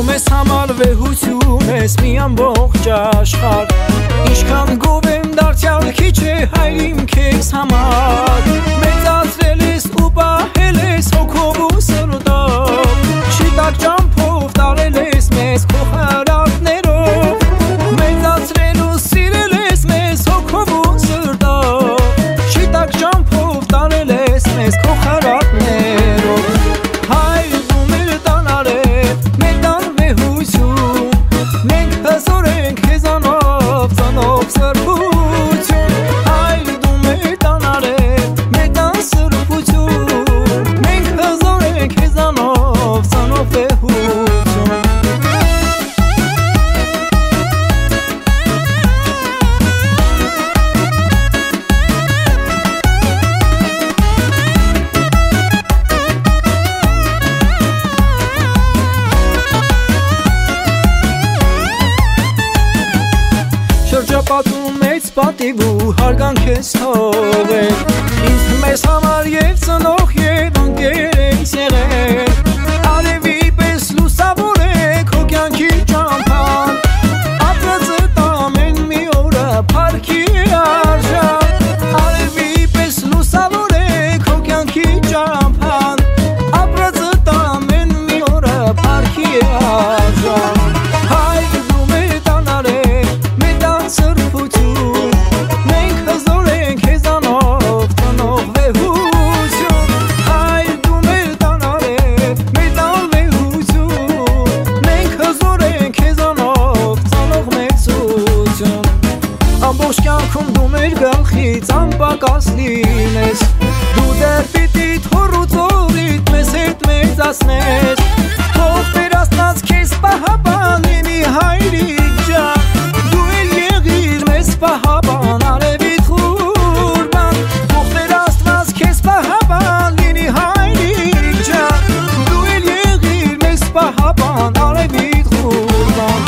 Մեզ համար վեհություն ես մի ամբողջ աշխարհ Ինչքան գովեմ դարձյալ քիչ է հայրիմ քեզ համար Մեծացրել ես ու պահել ես հոգով ու սրտով Շիտակ ճամփով տարել ես մեզ քո խարատներով Մեծացրել ու սիրել ես մեզ հոգով ու սրտով Շիտակ ճամփով տարել ես մեզ քո խարատներով Շրջապատում մեծ պատիվ ու հարգանք ես թողել Ինձ մեզ համար և ծնող և ընկեր ես եղել Արևի պես լուսավոր է քո կյանքի ճամփան Ապրածդ ամեն մի օրը փառքի է արժան Արևի պես լուսավոր է քո կյանքի ճամփան Ապրածդ ամեն մի օրը փառքի է արժան Ամբողջ կյանքում դու մեր գլխից անպակաս լինես Դու դեռ պիտի թոռուց օրիդ մեզ հետ մեծացնես Թող վերացնած քեզ պահապան լինի հայրիկ ջան Դու էլ եղիր մեզ պահապան արևիդ խուրբան Թող վերացնած քեզ պահապան լինի հայրիկ ջան Դու էլ եղիր մեզ պահապան արևիդ խուրբան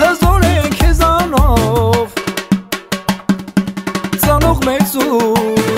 Ծանող մեծ ու